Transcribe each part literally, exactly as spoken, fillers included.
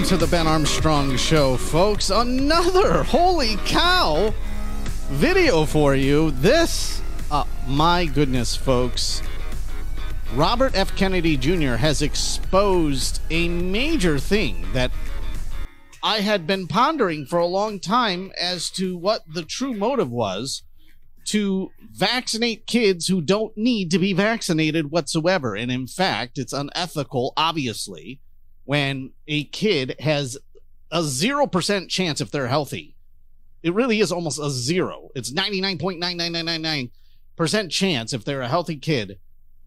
to the Ben Armstrong Show, folks. Another, holy cow, video for you. This, uh, my goodness, folks. Robert F. Kennedy Junior has exposed a major thing that I had been pondering for a long time as to what the true motive was to vaccinate kids who don't need to be vaccinated whatsoever. And in fact, it's unethical, obviously, when a kid has a zero percent chance if they're healthy. It really is almost a zero. It's ninety-nine point nine nine nine nine nine percent chance if they're a healthy kid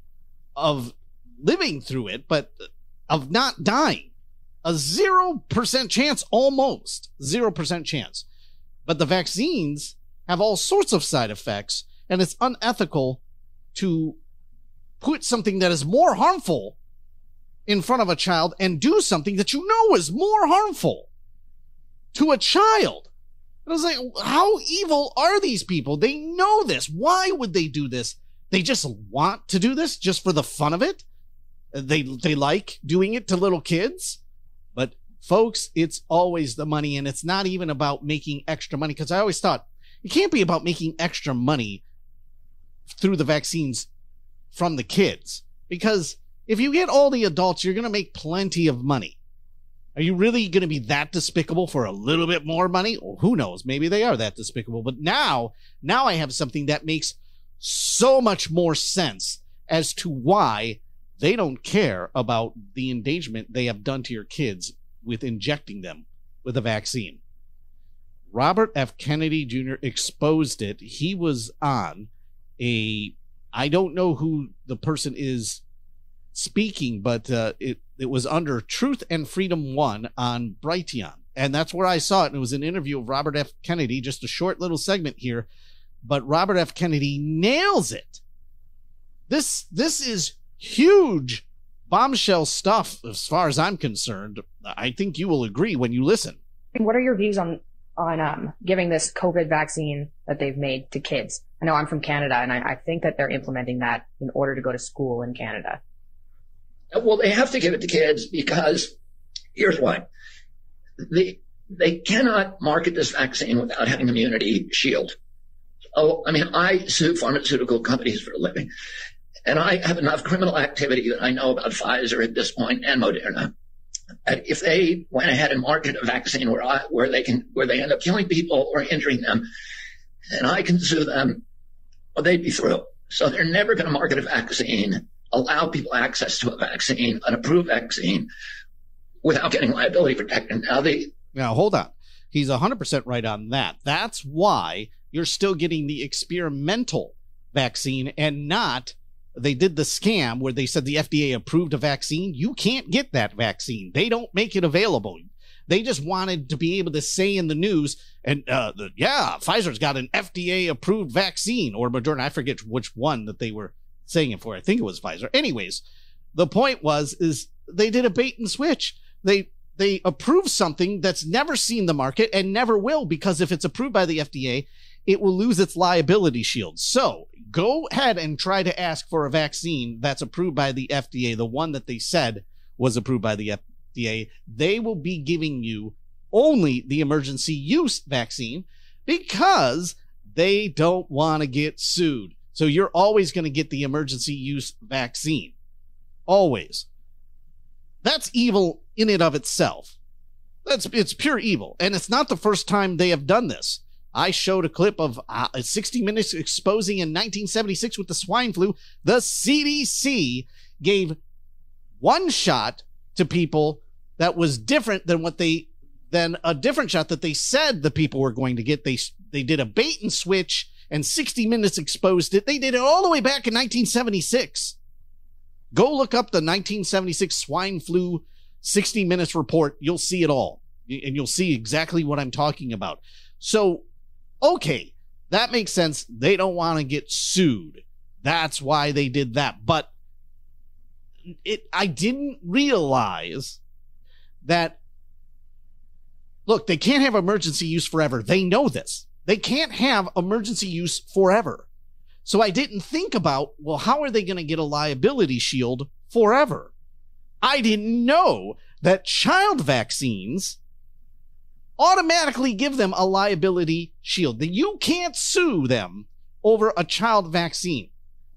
of living through it, but of not dying. A zero percent chance, almost zero percent chance. But the vaccines have all sorts of side effects, and it's unethical to put something that is more harmful in front of a child and do something that you know is more harmful to a child. And I was like, how evil are these people? They know this. Why would they do this? They just want to do this just for the fun of it. They, they like doing it to little kids. But folks, it's always the money, and it's not even about making extra money, because I always thought it can't be about making extra money through the vaccines from the kids, because if you get all the adults, you're going to make plenty of money. Are you really going to be that despicable for a little bit more money? Well, who knows? Maybe they are that despicable. But now, now I have something that makes so much more sense as to why they don't care about the endangerment they have done to your kids with injecting them with a vaccine. Robert F. Kennedy Junior exposed it. He was on a, I don't know who the person is speaking, but uh, it, it was under Truth and Freedom One on Brighteon. And that's where I saw it. And it was an interview of Robert F. Kennedy, just a short little segment here. But Robert F. Kennedy nails it. This, this is huge bombshell stuff as far as I'm concerned. I think you will agree when you listen. What are your views on, on um, giving this COVID vaccine that they've made to kids? I know I'm from Canada, and I, I think that they're implementing that in order to go to school in Canada. Well, they have to give it to kids because here's why. They, they cannot market this vaccine without having an immunity shield. Oh, I mean, I sue pharmaceutical companies for a living, and I have enough criminal activity that I know about Pfizer at this point and Moderna. And if they went ahead and marketed a vaccine where I, where they can, where they end up killing people or injuring them, and I can sue them, well, they'd be through. So they're never going to market a vaccine, allow people access to a vaccine, an approved vaccine, without getting liability protection. Now, they now hold on. He's one hundred percent right on that. That's why you're still getting the experimental vaccine and not, they did the scam where they said the F D A approved a vaccine. You can't get that vaccine. They don't make it available. They just wanted to be able to say in the news, and uh, the, yeah, Pfizer's got an F D A approved vaccine, or Moderna. I forget which one that they were saying it for. I think it was Pfizer. Anyways, the point was, is they did a bait and switch. They, they approved something that's never seen the market and never will, because if it's approved by the F D A, it will lose its liability shield. So go ahead and try to ask for a vaccine that's approved by the F D A, the one that they said was approved by the F D A. They will be giving you only the emergency use vaccine because they don't want to get sued. So you're always going to get the emergency use vaccine. Always. That's evil in and of itself. That's, it's pure evil. And it's not the first time they have done this. I showed a clip of uh, sixty minutes exposing in nineteen seventy-six with the swine flu. The C D C gave one shot to people that was different than what they, than a different shot that they said the people were going to get. They, they did a bait and switch, and sixty minutes exposed it. They did it all the way back in nineteen seventy-six. Go look up the nineteen seventy-six swine flu sixty minutes report. You'll see it all, and you'll see exactly what I'm talking about. So, okay, that makes sense. They don't want to get sued. That's why they did that. But it, I didn't realize that, look, they can't have emergency use forever. They know this. They can't have emergency use forever. So I didn't think about, well, how are they going to get a liability shield forever? I didn't know that child vaccines automatically give them a liability shield, that you can't sue them over a child vaccine.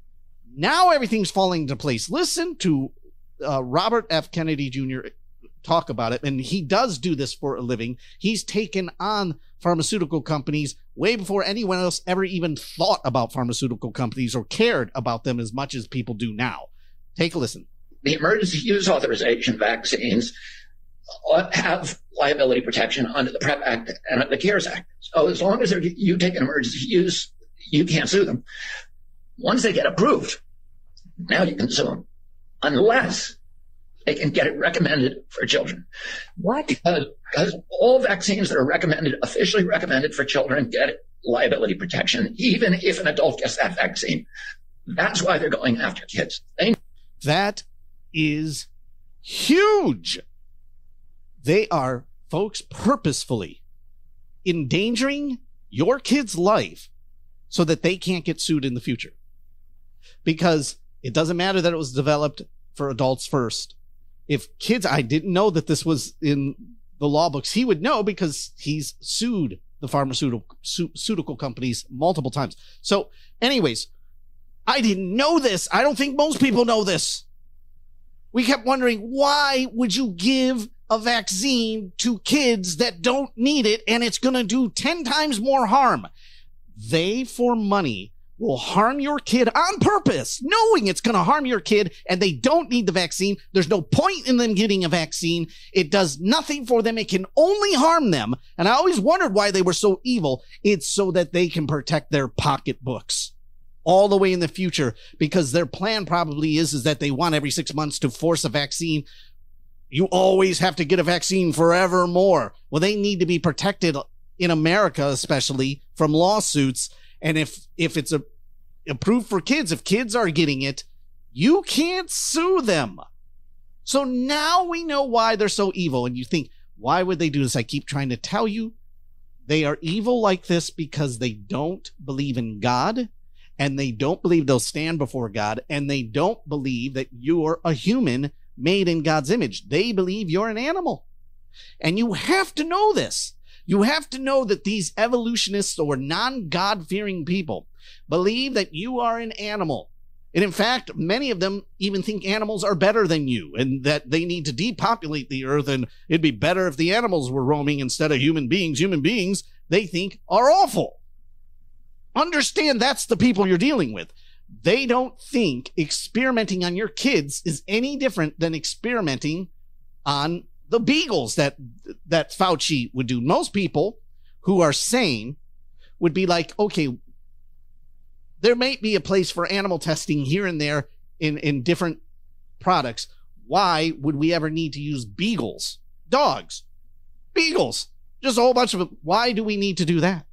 Now everything's falling into place. Listen to uh, Robert F. Kennedy Junior talk about it, and he does do this for a living. He's taken on pharmaceutical companies way before anyone else ever even thought about pharmaceutical companies or cared about them as much as people do now. Take a listen. The emergency use authorization vaccines have liability protection under the PrEP Act and the CARES Act. So as long as you take an emergency use, you can't sue them. Once they get approved, now you can sue them, unless they can get it recommended for children. What? Because, because all vaccines that are recommended, officially recommended for children, get liability protection, even if an adult gets that vaccine. That's why they're going after kids. They- that is huge. They are, folks, purposefully endangering your kid's life so that they can't get sued in the future. Because it doesn't matter that it was developed for adults first. If kids, I didn't know that this was in the law books. He would know because he's sued the pharmaceutical pharmaceutical companies multiple times. So anyways, I didn't know this. I don't think most people know this. We kept wondering, why would you give a vaccine to kids that don't need it and it's going to do ten times more harm? They, for money, will harm your kid on purpose, knowing it's going to harm your kid, and they don't need the vaccine. There's no point in them getting a vaccine. It does nothing for them. It can only harm them. And I always wondered why they were so evil. It's so that they can protect their pocketbooks all the way in the future, because their plan probably is, is that they want every six months to force a vaccine. You always have to get a vaccine forevermore. Well, they need to be protected in America, especially from lawsuits. And if, if it's a, approved for kids, if kids are getting it, you can't sue them. So now we know why they're so evil. And you think, why would they do this? I keep trying to tell you, they are evil like this because they don't believe in God, and they don't believe they'll stand before God, and they don't believe that you're a human made in God's image. They believe you're an animal. And you have to know this. You have to know that these evolutionists or non-God-fearing people believe that you are an animal. And in fact, many of them even think animals are better than you and that they need to depopulate the earth, and it'd be better if the animals were roaming instead of human beings. Human beings, they think, are awful. Understand, that's the people you're dealing with. They don't think experimenting on your kids is any different than experimenting on the beagles that that Fauci would do. Most people who are sane would be like, okay, there may be a place for animal testing here and there in, in different products. Why would we ever need to use beagles? Dogs. Beagles. Just a whole bunch of them. Why do we need to do that?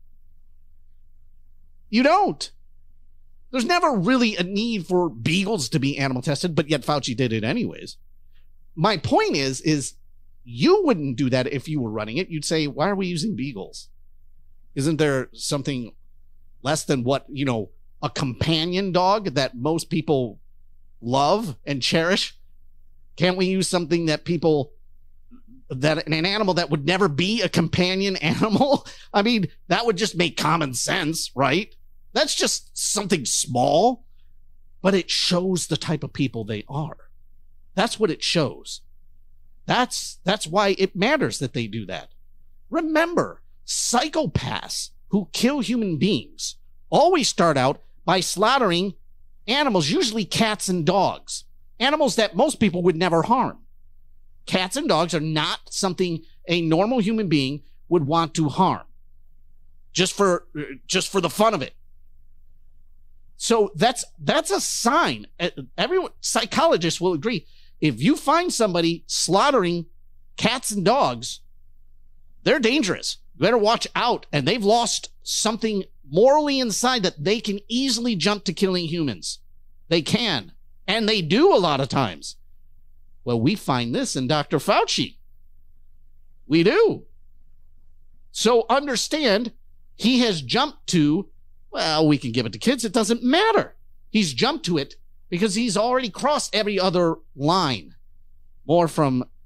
You don't. There's never really a need for beagles to be animal tested, but yet Fauci did it anyways. My point is, is you wouldn't do that if you were running it. You'd say, why are we using beagles? Isn't there something less than what, you know, a companion dog that most people love and cherish? Can't we use something that people, that an animal that would never be a companion animal? I mean, that would just make common sense, right? That's just something small, but it shows the type of people they are. That's what it shows. That's, that's why it matters that they do that. Remember, psychopaths who kill human beings always start out by slaughtering animals, usually cats and dogs, animals that most people would never harm. Cats and dogs are not something a normal human being would want to harm just for, just for the fun of it. So that's, that's a sign. Everyone, psychologists will agree. If you find somebody slaughtering cats and dogs, they're dangerous. You better watch out. And they've lost something morally inside that they can easily jump to killing humans. They can. And they do a lot of times. Well, we find this in Doctor Fauci. We do. So understand, he has jumped to, well, we can give it to kids. It doesn't matter. He's jumped to it because he's already crossed every other line. More from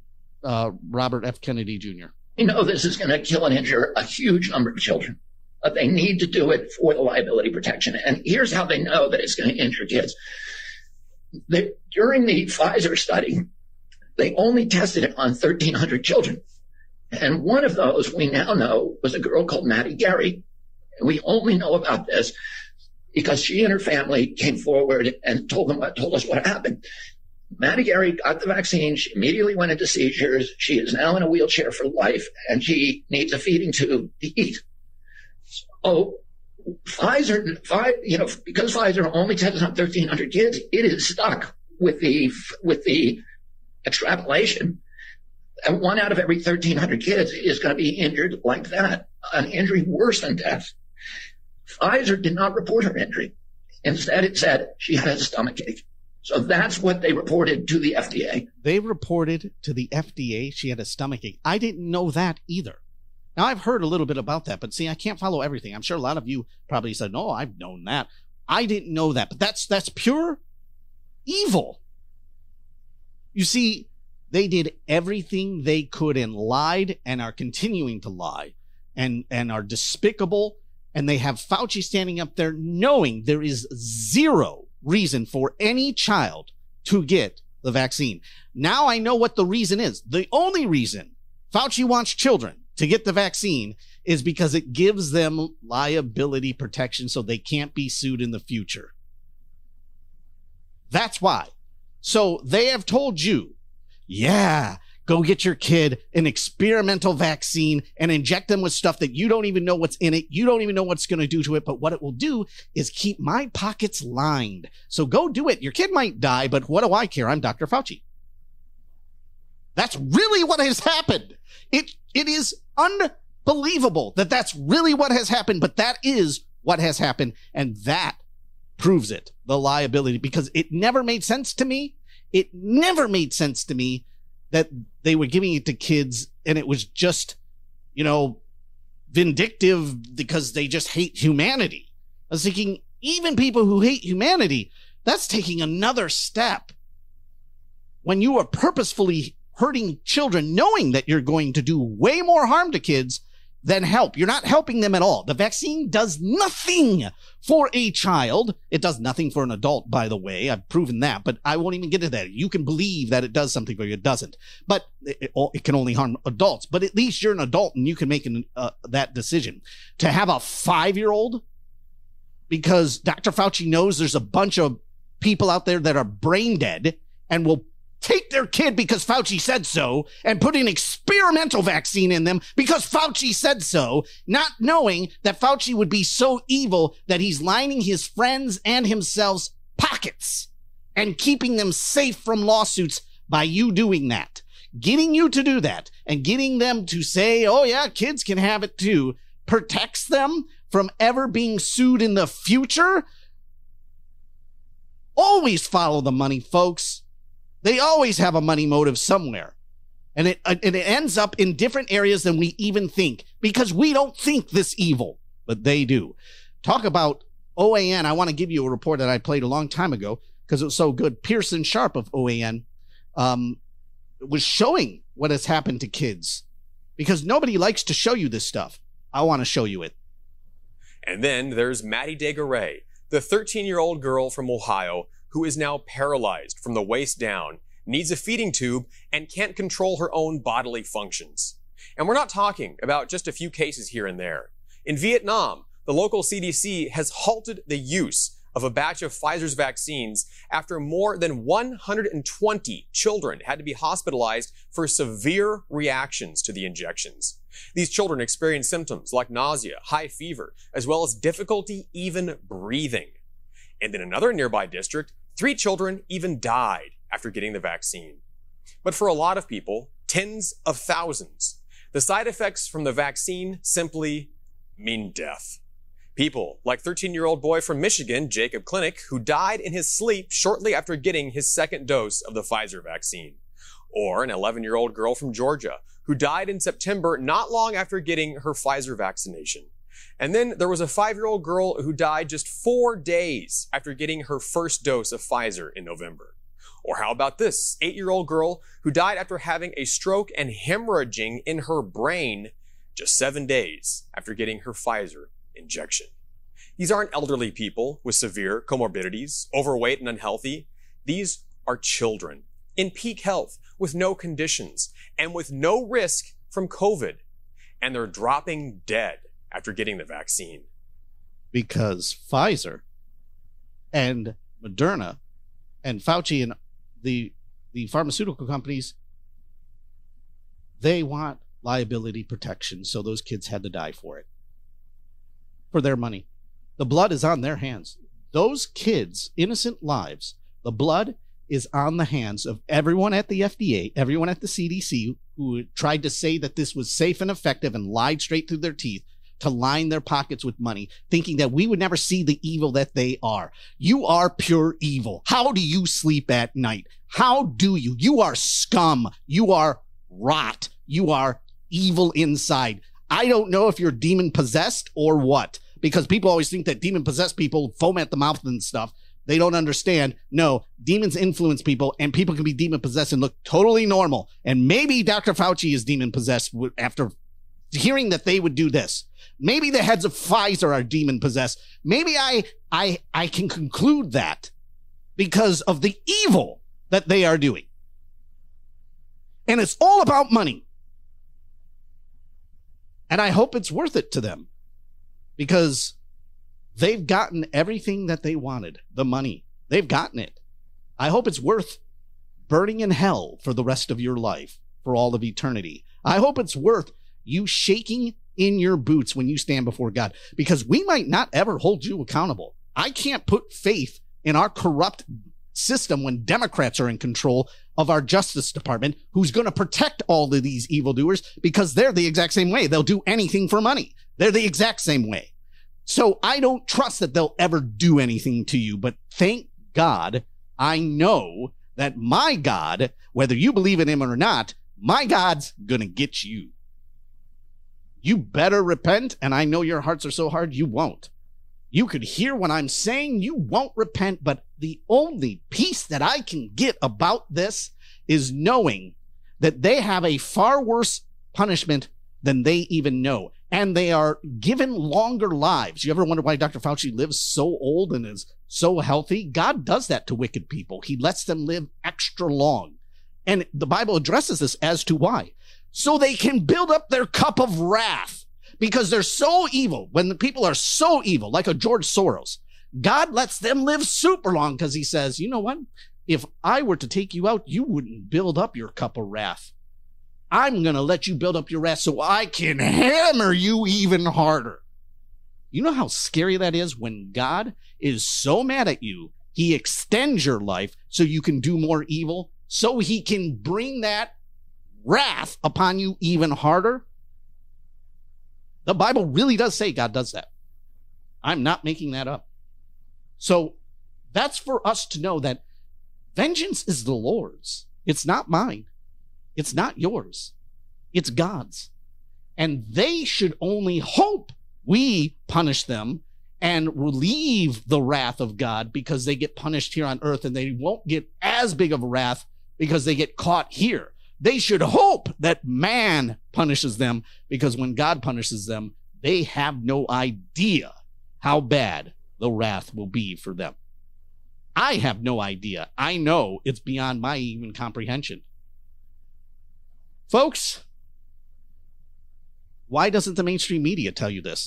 uh, Robert F. Kennedy Junior You know this is going to kill and injure a huge number of children. But they need to do it for the liability protection. And here's how they know that it's going to injure kids. They, during the Pfizer study, they only tested it on thirteen hundred children. And one of those we now know was a girl called Maddie Gary. And we only know about this because she and her family came forward and told them what, told us what happened. Maddie Gary got the vaccine. She immediately went into seizures. She is now in a wheelchair for life, and she needs a feeding tube to eat. So Pfizer, you know, because Pfizer only tested on thirteen hundred kids, it is stuck with the with the extrapolation. And one out of every thirteen hundred kids is going to be injured like that, an injury worse than death. Pfizer did not report her injury. Instead, it said she had a stomach ache. So that's what they reported to the F D A. They reported to the F D A she had a stomach ache. I didn't know that either. Now, I've heard a little bit about that, but see, I can't follow everything. I'm sure a lot of you probably said, no, I've known that. I didn't know that, but that's that's pure evil. You see, they did everything they could and lied and are continuing to lie and, and are despicable. And they have Fauci standing up there knowing there is zero reason for any child to get the vaccine. Now I know what the reason is. The only reason Fauci wants children to get the vaccine is because it gives them liability protection so they can't be sued in the future. That's why. So they have told you, yeah, go get your kid an experimental vaccine and inject them with stuff that you don't even know what's in it. You don't even know what's going to do to it. But what it will do is keep my pockets lined. So go do it. Your kid might die, but what do I care? I'm Doctor Fauci. That's really what has happened. It It is unbelievable that that's really what has happened, but that is what has happened, and that proves it, the liability, because it never made sense to me. It never made sense to me that they were giving it to kids and it was just, you know, vindictive because they just hate humanity. I was thinking, even people who hate humanity, that's taking another step. When you are purposefully hurting children, knowing that you're going to do way more harm to kids than help. You're not helping them at all. The vaccine does nothing for a child. It does nothing for an adult, by the way. I've proven that, but I won't even get into that. You can believe that it does something for you. It doesn't. But it, it can only harm adults. But at least you're an adult and you can make an, uh, that decision. To have a five-year-old, because Doctor Fauci knows there's a bunch of people out there that are brain dead and will take their kid because Fauci said so and put an experimental vaccine in them because Fauci said so, not knowing that Fauci would be so evil that he's lining his friends and himself's pockets and keeping them safe from lawsuits by you doing that. Getting you to do that and getting them to say, oh yeah, kids can have it too, protects them from ever being sued in the future. Always follow the money, folks. They always have a money motive somewhere. And it, and it ends up in different areas than we even think because we don't think this evil, but they do. Talk about O A N. I want to give you a report that I played a long time ago because it was so good. Pearson Sharp of O A N um, was showing what has happened to kids because nobody likes to show you this stuff. I want to show you it. And then there's Maddie Desgarais, the thirteen-year-old girl from Ohio who is now paralyzed from the waist down, needs a feeding tube, and can't control her own bodily functions. And we're not talking about just a few cases here and there. In Vietnam, the local C D C has halted the use of a batch of Pfizer's vaccines after more than one hundred twenty children had to be hospitalized for severe reactions to the injections. These children experienced symptoms like nausea, high fever, as well as difficulty even breathing. And in another nearby district, three children even died after getting the vaccine. But for a lot of people, tens of thousands, the side effects from the vaccine simply mean death. People like thirteen-year-old boy from Michigan, Jacob Clinic, who died in his sleep shortly after getting his second dose of the Pfizer vaccine. Or an eleven-year-old girl from Georgia, who died in September not long after getting her Pfizer vaccination. And then there was a five-year-old girl who died just four days after getting her first dose of Pfizer in November. Or how about this eight-year-old girl who died after having a stroke and hemorrhaging in her brain just seven days after getting her Pfizer injection? These aren't elderly people with severe comorbidities, overweight and unhealthy. These are children in peak health with no conditions and with no risk from COVID. And they're dropping dead after getting the vaccine. Because Pfizer and Moderna and Fauci and the the pharmaceutical companies, they want liability protection, so those kids had to die for it. For their money. The blood is on their hands. Those kids' innocent lives, the blood is on the hands of everyone at the F D A, everyone at the C D C who tried to say that this was safe and effective and lied straight through their teeth to line their pockets with money, thinking that we would never see the evil that they are. You are pure evil. How do you sleep at night? How do you? You are scum. You are rot. You are evil inside. I don't know if you're demon possessed or what, because people always think that demon possessed people foam at the mouth and stuff. They don't understand. No, demons influence people, and people can be demon possessed and look totally normal. And maybe Doctor Fauci is demon possessed after hearing that they would do this. Maybe the heads of Pfizer are demon possessed. Maybe I, I, I can conclude that because of the evil that they are doing. And it's all about money. And I hope it's worth it to them because they've gotten everything that they wanted, the money. They've gotten it. I hope it's worth burning in hell for the rest of your life, for all of eternity. I hope it's worth you shaking in your boots when you stand before God, because we might not ever hold you accountable. I can't put faith in our corrupt system when Democrats are in control of our Justice Department, who's going to protect all of these evildoers because they're the exact same way. They'll do anything for money. They're the exact same way. So I don't trust that they'll ever do anything to you, but thank God I know that my God, whether you believe in him or not, my God's going to get you. You better repent, and I know your hearts are so hard, you won't. You could hear what I'm saying, you won't repent, but the only peace that I can get about this is knowing that they have a far worse punishment than they even know. And they are given longer lives. You ever wonder why Doctor Fauci lives so old and is so healthy? God does that to wicked people. He lets them live extra long. And the Bible addresses this as to why. So they can build up their cup of wrath because they're so evil. When the people are so evil, like a George Soros, God lets them live super long because he says, you know what? If I were to take you out, you wouldn't build up your cup of wrath. I'm going to let you build up your wrath so I can hammer you even harder. You know how scary that is when God is so mad at you, he extends your life so you can do more evil, so he can bring that wrath upon you even harder. The Bible really does say God does that. I'm not making that up. So that's for us to know that vengeance is the Lord's. It's not mine. It's not yours. It's God's. And they should only hope we punish them and relieve the wrath of God because they get punished here on earth and they won't get as big of a wrath because they get caught here. They should hope that man punishes them because when God punishes them, they have no idea how bad the wrath will be for them. I have no idea. I know it's beyond my even comprehension. Folks, why doesn't the mainstream media tell you this?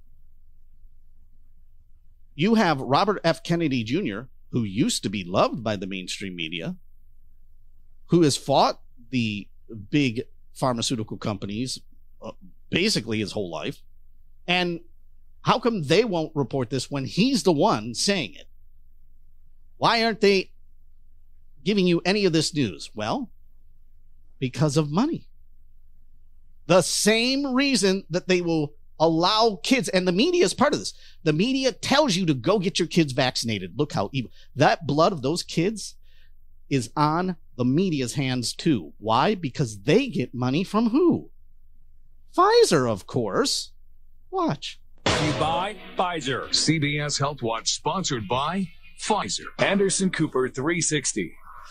You have Robert F. Kennedy Junior, who used to be loved by the mainstream media, who has fought the big pharmaceutical companies uh, basically his whole life. And how come they won't report this when he's the one saying it? Why aren't they giving you any of this news? Well, because of money. The same reason that they will allow kids, and the media is part of this. The media tells you to go get your kids vaccinated. Look how evil. That blood of those kids is on the media's hands too. Why? Because they get money from who? Pfizer, of course. Watch. You buy Pfizer. C B S Health Watch sponsored by Pfizer. Anderson Cooper three sixty.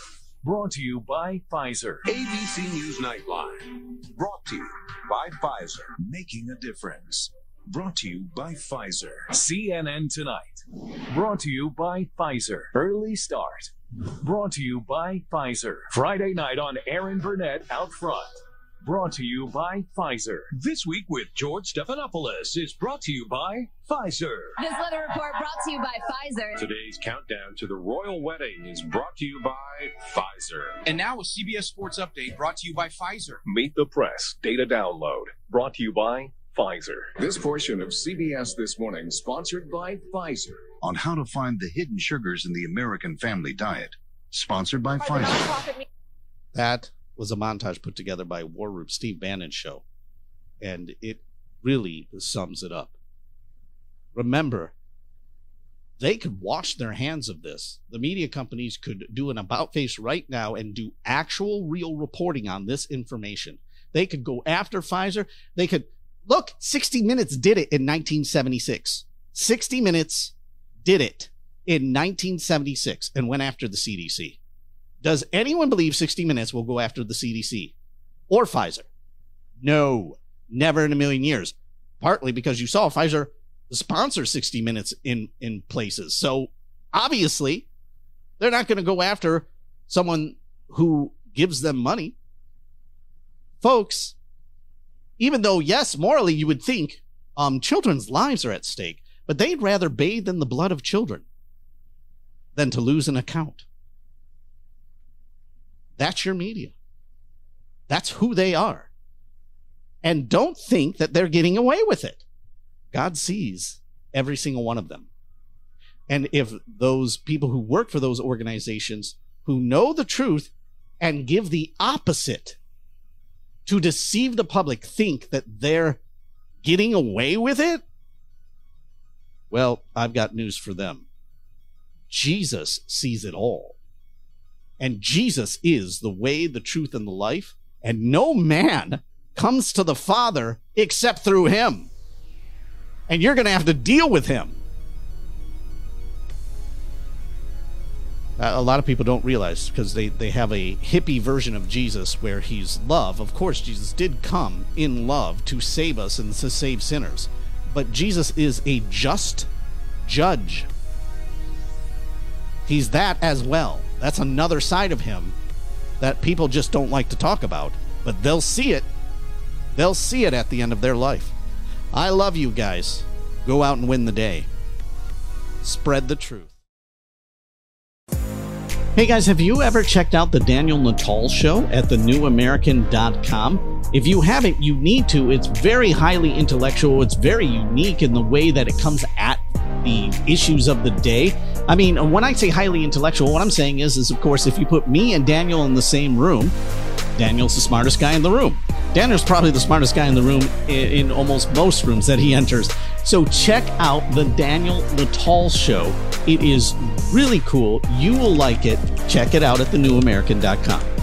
Brought to you by Pfizer. A B C News Nightline. Brought to you by Pfizer. Making a difference. Brought to you by Pfizer. C N N Tonight. Brought to you by Pfizer. Early Start. Brought to you by Pfizer. Friday night on Aaron Burnett Out Front. Brought to you by Pfizer. This Week with George Stephanopoulos is brought to you by Pfizer. This weather report brought to you by Pfizer. Today's countdown to the royal wedding is brought to you by Pfizer. And now a C B S Sports Update brought to you by Pfizer. Meet the Press Data Download brought to you by Pfizer. This portion of C B S This Morning sponsored by Pfizer. On how to find the hidden sugars in the American family diet. Sponsored by Pfizer. That was a montage put together by War Room, Steve Bannon's show. And it really sums it up. Remember, they could wash their hands of this. The media companies could do an about face right now and do actual real reporting on this information. They could go after Pfizer. They could, look, sixty minutes did it in nineteen seventy-six. sixty minutes did it in nineteen seventy-six and went after the C D C. Does anyone believe sixty minutes will go after the C D C or Pfizer? No, never in a million years. Partly because you saw Pfizer sponsor sixty minutes in, in places. So obviously, they're not going to go after someone who gives them money. Folks, even though, yes, morally you would think um, children's lives are at stake, but they'd rather bathe in the blood of children than to lose an account. That's your media. That's who they are. And don't think that they're getting away with it. God sees every single one of them. And if those people who work for those organizations who know the truth and give the opposite to deceive the public think that they're getting away with it, well, I've got news for them. Jesus sees it all. And Jesus is the way, the truth, and the life. And no man comes to the Father except through him. And you're going to have to deal with him. A lot of people don't realize because they, they have a hippie version of Jesus where he's love. Of course, Jesus did come in love to save us and to save sinners. But Jesus is a just judge. He's that as well. That's another side of him that people just don't like to talk about. But they'll see it. They'll see it at the end of their life. I love you guys. Go out and win the day. Spread the truth. Hey guys, have you ever checked out the Daniel Natal Show at the new american dot com? If you haven't, you need to. It's very highly intellectual. It's very unique in the way that it comes at the issues of the day. I mean, when I say highly intellectual, what I'm saying is, is of course, if you put me and Daniel in the same room, Daniel's the smartest guy in the room. Daniel's probably the smartest guy in the room in, in almost most rooms that he enters. So check out the Daniel Natal Show. It is really cool. You will like it. Check it out at the new american dot com.